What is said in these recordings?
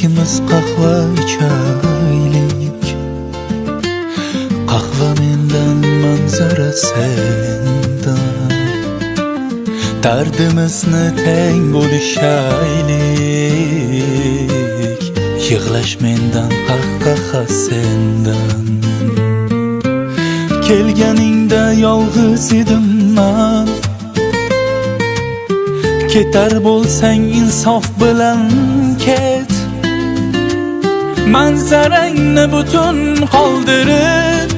ikimiz qahva ichaylik. Qahva mendan, manzara sendan. Dardimizni teng bo'lishaylik. Yig'lash mendan, qahqaha sendan. Kelganingda yolg'iz edim men. Ketar bo'lsang insof bilan ket. Manzarangni butun qoldirib,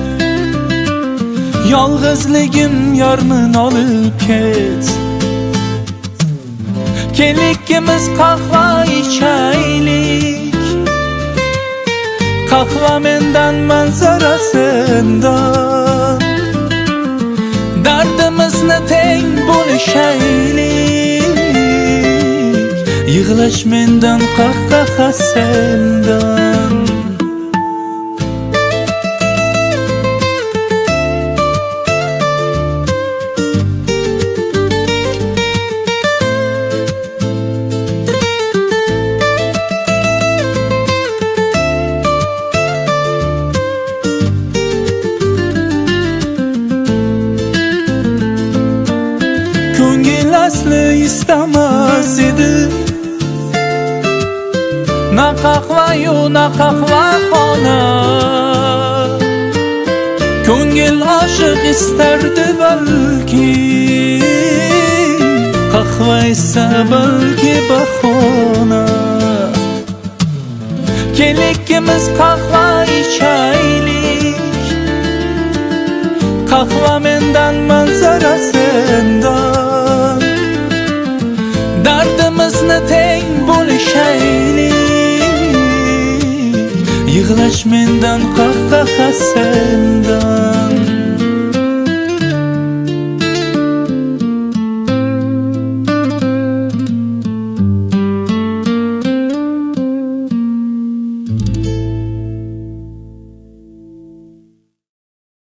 yolg'izligim yarmin olib ket. Kel ikkimiz qahva ichaylik. Qahva mendan, manzara sendan. Dardimizni teng bo'lishaylik. Yig'lash mendan, qahqaha sendan. Ko'ngil asli istamas edi, na qahva-yu na qahvaxona. Ko'ngil oshiq istardi balki, qahva esa balki bahona. Kel ikkimiz qahva ichaylik. Qahva mendan, manzara sendan. Dardimizni teng bo'lishaylik. Yig'lash mendan, qahqaha sendan.